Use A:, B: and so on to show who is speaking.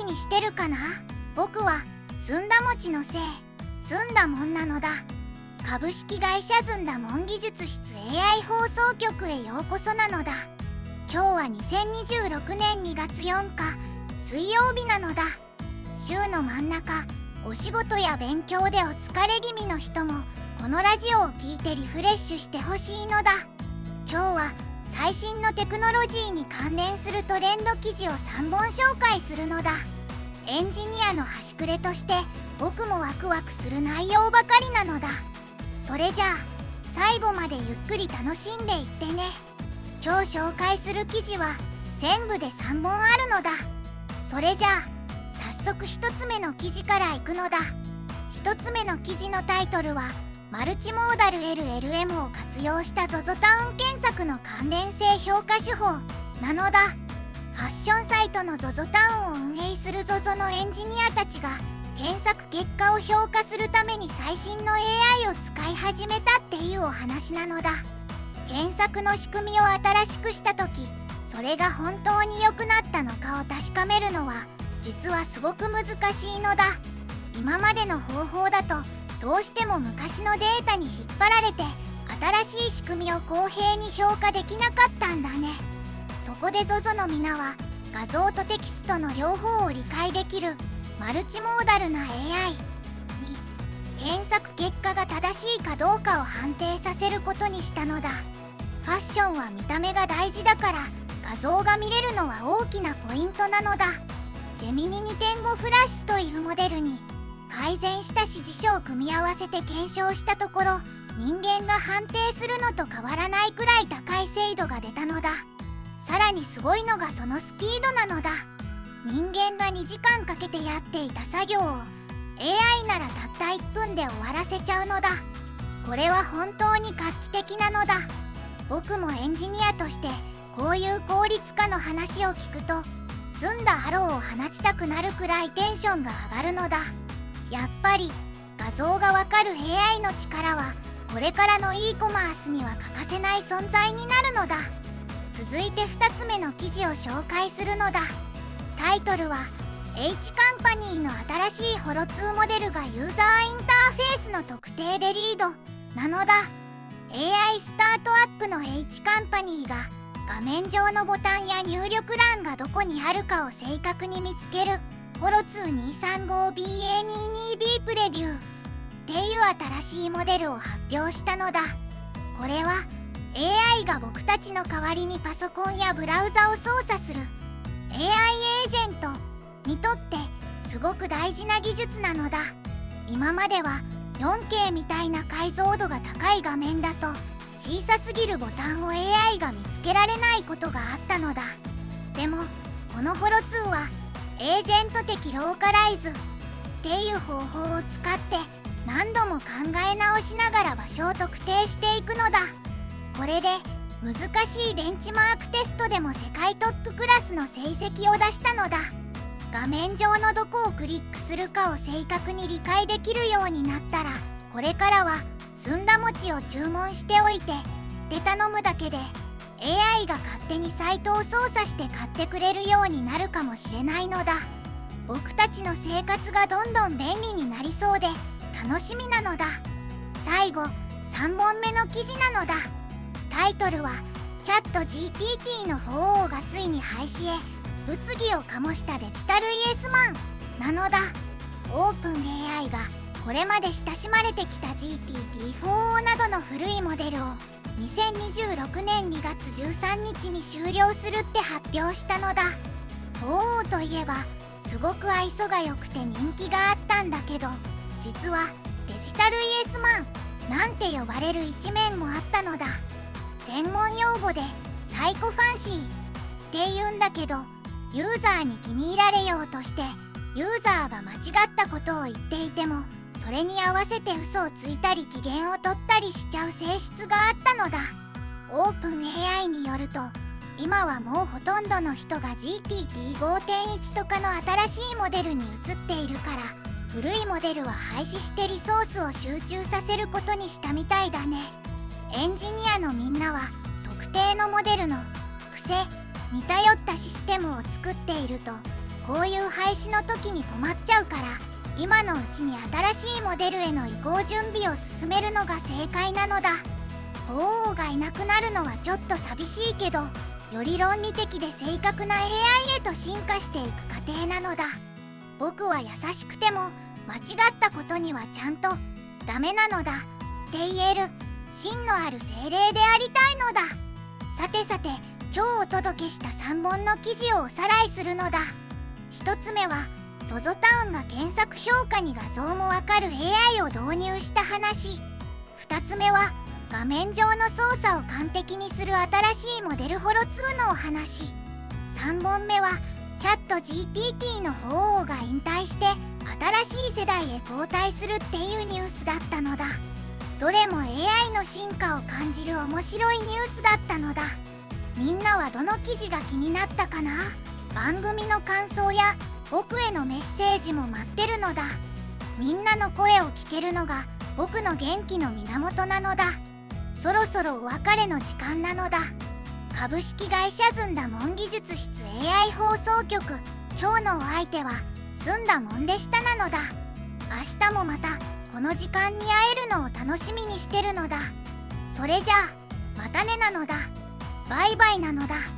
A: にしてるかな。僕はずんだ餅のせい、ずんだもんなのだ。株式会社ずんだもん技術室 AI 放送局へようこそなのだ。今日は2026年2月4日水曜日なのだ。週の真ん中、お仕事や勉強でお疲れ気味の人もこのラジオを聞いてリフレッシュしてほしいのだ。今日は最新のテクノロジーに関連するトレンド記事を3本紹介するのだ。エンジニアの端くれとして僕もワクワクする内容ばかりなのだ。それじゃあ最後までゆっくり楽しんでいってね。今日紹介する記事は全部で3本あるのだ。それじゃあ早速1つ目の記事からいくのだ。1つ目の記事のタイトルはマルチモーダル LLM を活用した ZOZO タウン検索の関連性評価手法なのだ。ファッションサイトの ZOZO タウンを運営する ZOZO のエンジニアたちが検索結果を評価するために最新の AI を使い始めたっていうお話なのだ。検索の仕組みを新しくした時、それが本当に良くなったのかを確かめるのは実はすごく難しいのだ。今までの方法だとどうしても昔のデータに引っ張られて新しい仕組みを公平に評価できなかったんだね。そこで ZOZO の皆は画像とテキストの両方を理解できるマルチモーダルな AI に検索結果が正しいかどうかを判定させることにしたのだ。ファッションは見た目が大事だから画像が見れるのは大きなポイントなのだ。ジェミニ 2.5 フラッシュというモデルに改善した指示書を組み合わせて検証したところ、人間が判定するのと変わらないくらい高い精度が出たのだ。さらにすごいのがそのスピードなのだ。人間が2時間かけてやっていた作業を AI ならたった1分で終わらせちゃうのだ。これは本当に画期的なのだ。僕もエンジニアとしてこういう効率化の話を聞くと澄んだハローを放ちたくなるくらいテンションが上がるのだ。やっぱり画像がわかる AI の力はこれからの e コマースには欠かせない存在になるのだ。続いて2つ目の記事を紹介するのだ。タイトルは H カンパニーの新しいホロ2モデルがユーザーインターフェースの特定でリードなのだ。 AI スタートアップの H カンパニーが画面上のボタンや入力欄がどこにあるかを正確に見つけるホロ 235BA22B プレビューっていう新しいモデルを発表したのだ。これは AI が僕たちの代わりにパソコンやブラウザを操作する AI エージェントにとってすごく大事な技術なのだ。今までは 4K みたいな解像度が高い画面だと小さすぎるボタンを AI が見つけられないことがあったのだ。でもこのホロ2はエージェント的ローカライズっていう方法を使って何度も考え直しながら場所を特定していくのだ。これで難しいベンチマークテストでも世界トップクラスの成績を出したのだ。画面上のどこをクリックするかを正確に理解できるようになったら、これからはずんだ餅を注文しておいてで頼むだけで AI が勝手にサイトを操作して買ってくれるようになるかもしれないのだ。僕たちの生活がどんどん便利になりそうで楽しみなのだ。最後3本目の記事なのだ。タイトルはチャット GPT の4がついに廃止へ物議を醸したデジタルイエスマンなのだ。オープン AI がこれまで親しまれてきた GPT-4 などの古いモデルを2026年2月13日に終了するって発表したのだ。4といえばすごく愛想が良くて人気があったんだけど、実はデジタルイエスマンなんて呼ばれる一面もあったのだ。専門用語でサイコファンシーって言うんだけど、ユーザーに気に入られようとしてユーザーが間違ったことを言っていてもそれに合わせて嘘をついたり機嫌を取ったりしちゃう性質があったのだ。オープン AI によると今はもうほとんどの人が GPT5.1 とかの新しいモデルに移っているから、古いモデルは廃止してリソースを集中させることにしたみたいだね。エンジニアのみんなは特定のモデルの癖に頼ったシステムを作っているとこういう廃止の時に止まっちゃうから、今のうちに新しいモデルへの移行準備を進めるのが正解なのだ。鳳凰がいなくなるのはちょっと寂しいけど、より論理的で正確な AI へと進化していく過程なのだ。僕は優しくても間違ったことにはちゃんとダメなのだって言える芯のある精霊でありたいのだ。さてさて、今日お届けした3本の記事をおさらいするのだ。1つ目は ZOZO タウンが検索評価に画像もわかる AI を導入した話。2つ目は画面上の操作を完璧にする新しいモデルホロ2のお話。3本目はチャット GPT の鳳凰が引退して新しい世代へ交代するっていうニュースだったのだ。どれも AI の進化を感じる面白いニュースだったのだ。みんなはどの記事が気になったかな？番組の感想や僕へのメッセージも待ってるのだ。みんなの声を聞けるのが僕の元気の源なのだ。そろそろお別れの時間なのだ。株式会社ずんだもん技術室 AI 放送局、今日のお相手はずんだもんでしたなのだ。明日もまたこの時間に会えるのを楽しみにしてるのだ。それじゃあまたねなのだ。バイバイなのだ。